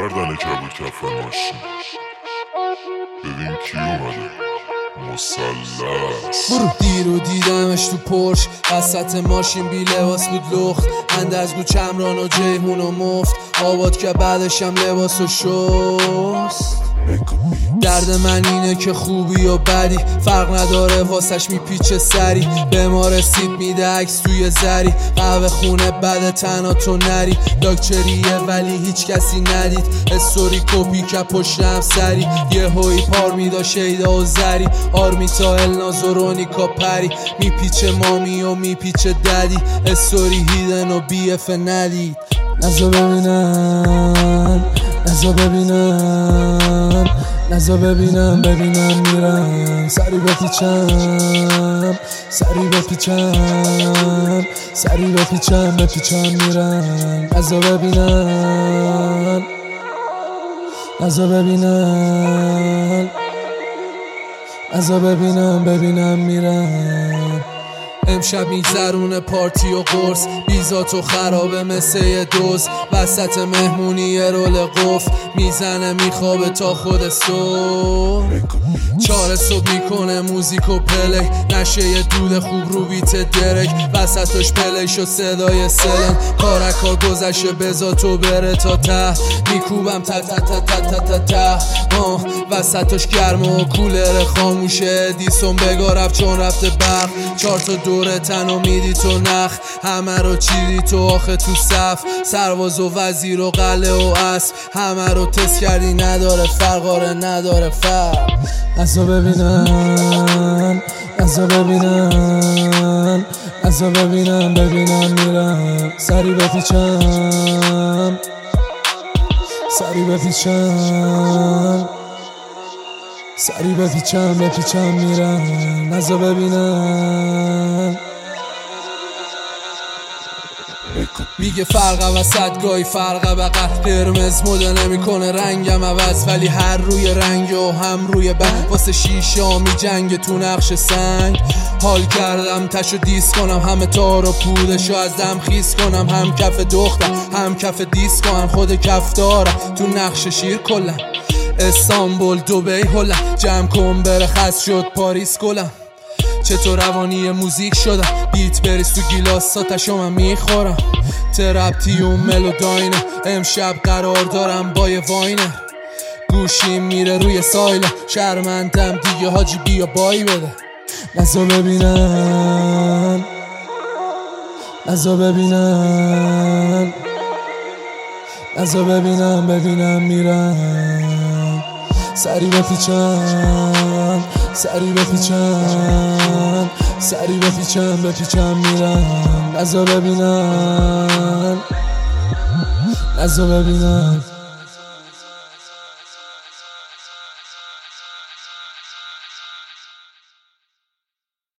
کردن کف ماشین. ببین کی اومده، مثلث. برو دیرو دیدمش تو پرش وسط ماشین بی لباس بود لخت، اندرزگو چمران و جیهون و مفت آباد که بعدشم لباس و شست. درد من اینه که خوبی و بدی فرق نداره واسش میپیچه سری، به ما رسید میده عکس توی زری، قهوه خونه بده تنها تو نری، لاکچریه ولی هیچ کسی ندید، استوری کپی که پشتم سری، یه هوی پار میدا شیدا و زری، آرمیتا النازورونیکا پری، میپیچه مامی و میپیچه ددی، استوری هیدن و بی اف ندید. نزا ببینم نزا ببینم نزا ببینم میرم، سری بپیچم سری بپیچم سری بپیچم میرم، نزا ببینم نزا ببینم نزا ببینم میرم. امشب میگذرونه پارتی و قرص، بیزات و خرابه مثل یه دوز، وسط مهمونی یه رول قفل میزنه میخوابه تا خود صبح، 4 صبح میکنه موزیک و پلی، نشه یه دود خوب رو بیت درک، وسطش پلی شد صدای سلن، کارکا گذشه بزا تو بره تا ته، میکوبم تا تا تا تا تا تا تا وسطش گرمه و کولر خاموشه، دیسون بگا رفت چون رفته برق، 4 تا دور تن و میدی تو نخ، همه رو چیدی تو آخه تو صف، سرباز و وزیر و قلعه و اسب، همه رو تست کردی نداره فرقاره نداره فرق. نزا ببینم نزا ببینم نزا ببینم میرم، سری بپیچم سری بپیچم سری بپیچم میرم، نزا ببینم. میگه فرق وسط گاهی فرق بقیه، قرمز مده نمیکنه رنگم عوض، ولی هر روی رنگ و هم روی بند، واسه شیشه می جنگ تو نقش سنگ، حال کردم تشو دیس کنم، همه تار و پودشو از دم خیس کنم، هم کف دختر هم کف دیسکو، هم خود کف دارم تو نقش شیر کلم، استانبول دبی هلند، جمع کن بره خست شد پاریس کلم، چطور روانی موزیک شدم، بیت بریز تو گیلاساتشو من میخورم، ترپتیوم ملوداینه، امشب قرار دارم با یه واینر، گوشیم میره روی سایله، شرمندم دیگه حاجی بیا بای بده. نزا ببینم نزا ببینم نزا ببینم میرم، سری بپیچم سری بپیچم سری بپیچم میرم، نزا ببینم نزا ببینم